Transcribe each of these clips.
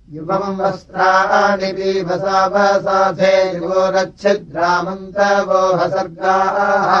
युवम् वस्त्राणि पीवसावसाधे युवोरच्छिद्रामन्तवो हसर्गाः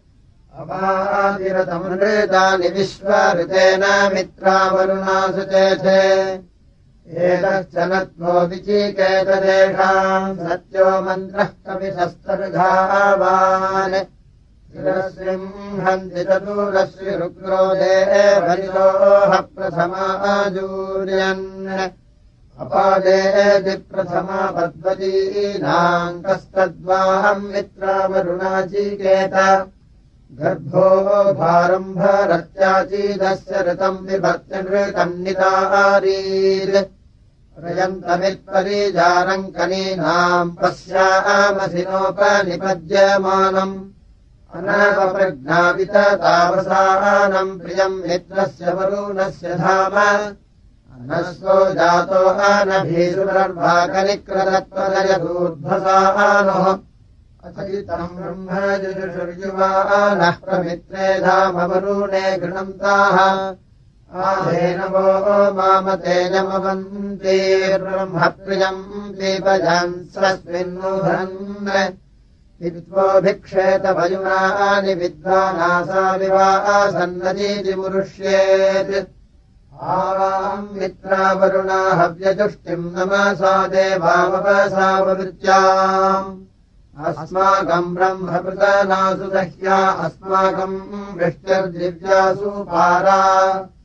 अपादिरतमृतानि विश्वऋतेन मित्रावरुणासु चेथे एतश्च नत्वो विचिकेतदेषाम् सत्यो मन्त्रः कविशस्तर्घावान् शिरसिंहन्ति चतुरश्रिरुग्रो देवरितोः प्रथमाजूर्यन् अपादेति प्रथमा पद्वतीनाम् कस्तद्वाहम् मित्रावरुणाचिकेत गर्भो भारम्भरत्याचीदस्य ऋतम् विभक्तिनृतम् नितारीर् रयन्तमित्परिजारम् कनीनाम् पश्यामसिनोपनिपद्यमानम् अनवप्रज्ञाविततावसानम् प्रियम् मित्रस्य वरुणस्य धाम अनस्वो जातो अनभीषुरर्भाकनिक्रदत्वदयदूर्ध्वसानोः अथैतम् ब्रह्मजुषुर्युवानः प्रमित्रे धामवरुणे गृणन्ताः आधेनवो मामतेजमवन्तीर्ब्रह्मप्रियम् दीपजान् स्वस्मिन्नूधन् विद्वोभिक्षेत वयुनानि विद्वानासा विवासन्नदीति मुरुष्येत् आवाम् मित्रावरुणा हव्यजुष्टिम् नमसा देवावसाववृत्याम् अस्माकम् ब्रह्मपृतनासु दह्या अस्माकम् वृष्टिर्दिव्यासु पारा